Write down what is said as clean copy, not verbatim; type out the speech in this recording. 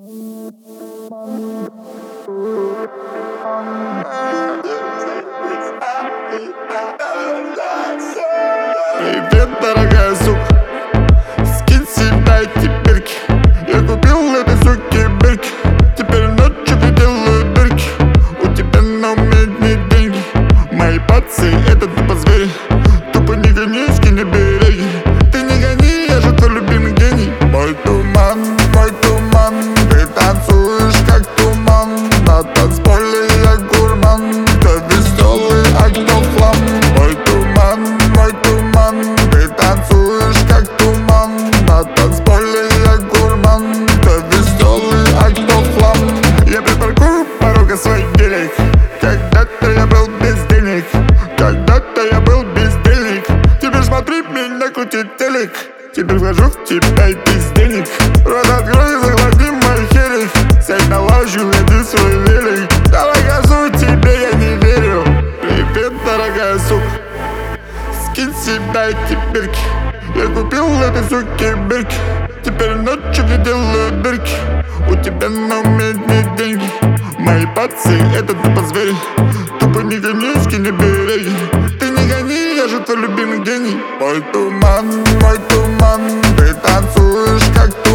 Привет, дорогая сука, скинь с себя эти бирки. Я купил этой суке бирки, теперь ночью я делаю дырки. У тебя на уме одни деньги, мои пацы это тупо звери. Тупо не гони, скинь береги. Ты не гони, я же твой любимый гений. Мой туман, ты танцуешь как туман. На танцполе я гурман, ты веселый, а кто хлам. Мой туман, ты танцуешь как туман. На танцполе я гурман, ты веселый, а кто хлам. Я припаркую порога свой гелик. Когда-то я был без денег, когда-то я был бездельник. Теперь смотри, меня крутит телек. Теперь вхожу в тебя и без денег. Рот открой, заглотни мой херик. Сядь на лавочку, веди свой велик. Давай газу, тебе я не верю. Привет, дорогая сука, скинь с себя эти бирки. Я купил этой суке бирки, теперь ночью я делаю дырки. У тебя на уме одни деньги, мои пацы это тупо звери. Тупо не гони, скинь береги. Ты не гони, я же твой любимый гений. Мой туман, ты танцуешь как туман.